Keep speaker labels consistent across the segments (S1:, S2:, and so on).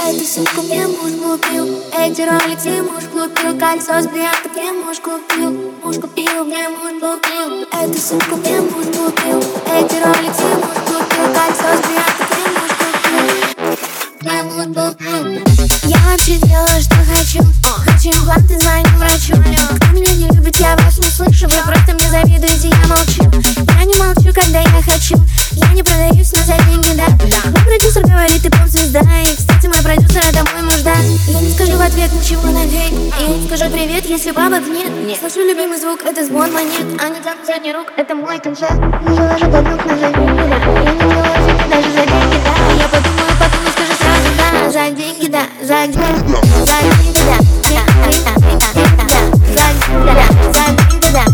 S1: Эту сумку мне муж купил, эти роликсы муж купил, кольцо с бриллиантом мне муж купил, мне муж купил. Эту сумку мне муж купил, эти роликсы муж купил, кольцо с бриллиантом мне муж купил. Я вообще делаю, что хочу, хочу импланты, звоню врачу. Кто меня не любит, я вас не слышу, вы просто мне завидуете, я молчу. Я не молчу, когда я хочу, я не продаюсь, но за деньги, да. Мой продюсер говорит, ты поп-звезда, и, кстати, мой продюсер это мой муж, да. Я не скажу в ответ ничего на дверь, и я не скажу привет, если бабок нет. Слышу любимый звук, это звон монет, а не так задний рук, это мой концерт. Не заложу под рук на за деньги, да. Я не делаю фигни даже за деньги, да. Я подумаю, потом и скажу сразу, да. За деньги, да, за деньги, да. За деньги, да, за деньги, да. За деньги, да,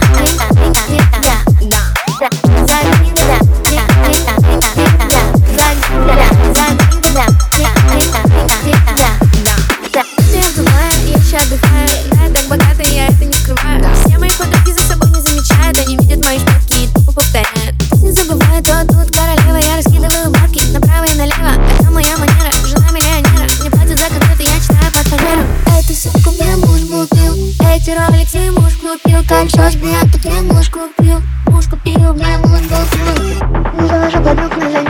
S1: отдыхаю, я так богата, я это не скрываю. Все мои подруги за собой не замечают, они видят мои шмотки и тупо повторяют. Не забывай, то тут королева, я раскидываю бабки направо и налево. Это моя манера, жена миллионера, мне платят за концерты, я читаю под фанеру. Эту сумку мне муж купил, эти роликсы муж купил, кольцо с бриллиантом мне муж купил, мне муж купил. Не заложу под рук на